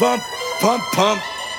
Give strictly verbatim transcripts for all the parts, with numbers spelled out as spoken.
pam, pam, pam.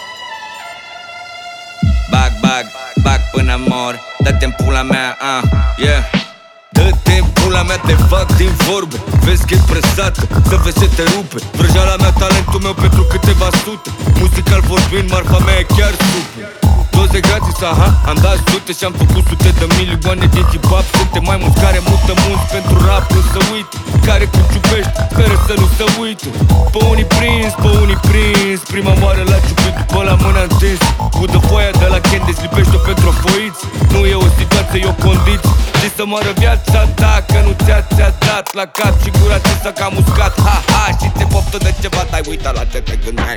Bag, bag, bag până mor. Dă-te-n pula mea, ah, yeah. Dă-te-n pula mea, te fac din vorbe. Vezi că e presată, să vezi ce te rupe. Vrăjeala mea, talentul meu pentru câteva sute. Muzical vorbind, marfa mea e chiar super. Doze gratis, aha, am dat sute și am făcut sute de milioane din hip-hop. Suntem mai mulți care mută mulți pentru rap, nu să uite. Care când ciupești, speră să nu se uite. Pe unii prins, pe unii prins. Prima oară la ciupit, după la mâna întins. Udă foaia de la Candice, lipește-o pentru foiți. Nu e o situație, e o condiție. Zi să moară viața ta, că nu ți-a ți-a dat la cap și gura ți s-a cam uscat. Ha, ha, și te poftă de ceva, dai uita la ce te gândeai.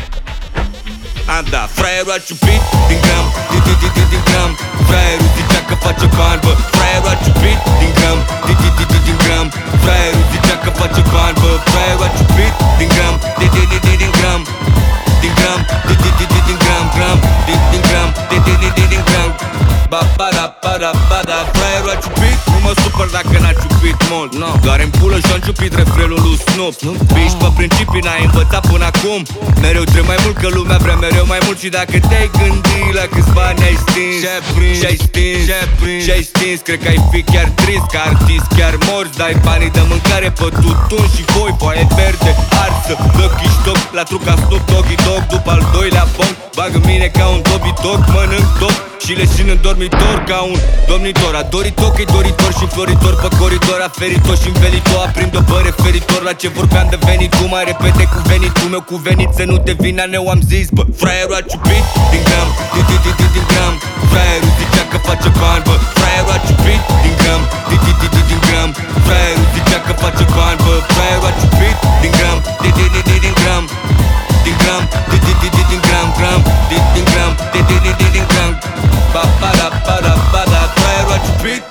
Am dat, fraierul a ciupit din gram, din, din, din, din, din gram. Fraierul zicea că face bani, bă. Fraierul a ciupit din gram, din, din, din, din, din gram. Fraierul zicea că face bani, bă. Fraierul a ciupit din gram, din, din, din, din, din gram. Din gram, din, din, din, din, din gram, gram. Din, din gram, din, din, din, din, din gram. Ba, ba, da, ba, da, ba, da. Fraierul a ciupit, nu mă supăr dacă n-a ciupit mult, no. Doar în pulă și-a ciupit refrenul lui Snoop. Bici pe principii n-ai învățat până acum. Mereu trebuie mai mult, că lumea vrea mereu mai mult. Și dacă te-ai gândit la câți bani ai stins și-ai stins, și-ai stins, cred că ai fi chiar trist, ca artist chiar morți. Dai banii de mâncare pe tutun și voi, foaie verde, arsă, Lucky Stock, la truca Snoop Doggy Dog. După al doilea bong, bagă mine ca un Dobby Dog. Mănânc dog și leșin în dormitor ca un domnitor. A dorit-o că-i doritor și înfloritor pe coridor. A ferit-o și învelit-o, aprind-o pe referitor la ce vorbeam de venitul. Mai repede cu venitul meu, cu venit să nu devin aneu. Am zis, bă, fraierul a ciupit din gram, din, din, din, din, din gram. Fraierul zicea că face bani, bă. Fraierul a ciupit din gram, din, din, din, din, din gram. Fraierul zicea că face bani, bă. Fraierul a ciupit din gram, din, din, din, din, din gram. Din gram, din, din, din, din, din gram, gram. Din, din gram, din, din, din, din, din gram. Ba, ba, da, ba, da, ba, da. Fraierul a ciupit.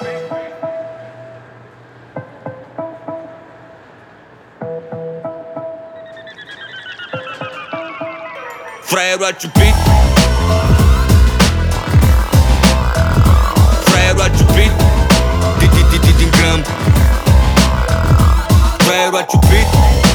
Fraierul a ciupit. Fraierul a ciupit. Din, din, din, din gram. Fraierul a ciupit.